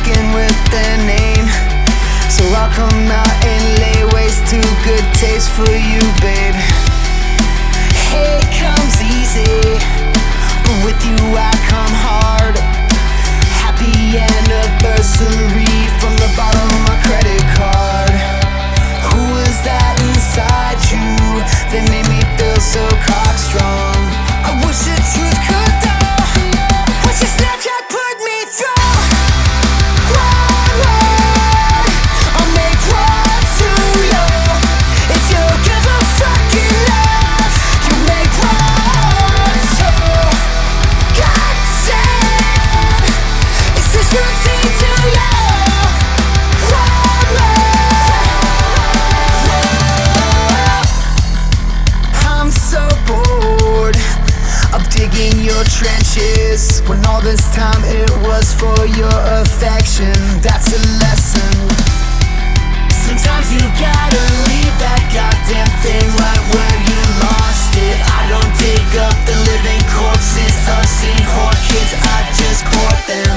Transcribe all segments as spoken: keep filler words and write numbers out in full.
skin with their name. So I'll come out and lay waste to good taste for you, babe. Hate comes easy, but with you I come hard. Happy anniversary from the bottom of my credit card. Who was that inside you that made me feel so cockstrong? I wish the truth could die. Wish your Snapchat put me through. One word, I'll make one to you. If you give a fucking love, you make one to. God damn, is this routine to you? One word. I'm so bored of digging your trenches, when all this time it was for your affection. That's a lesson. Sometimes you gotta leave that goddamn thing right where you lost it. I don't dig up the living corpses of seen whore kids, I just court them.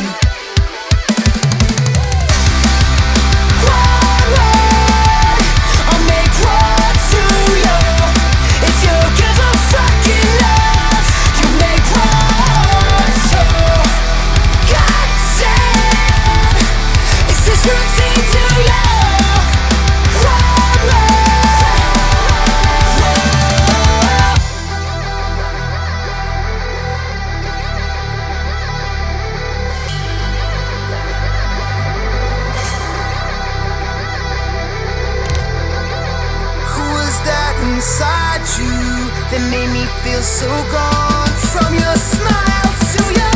One word, I'll make one to you. If you give a fucking love, you make one to. God damn, is this routine to you? One word. Who was that inside you that made me feel so gone? From your smile to your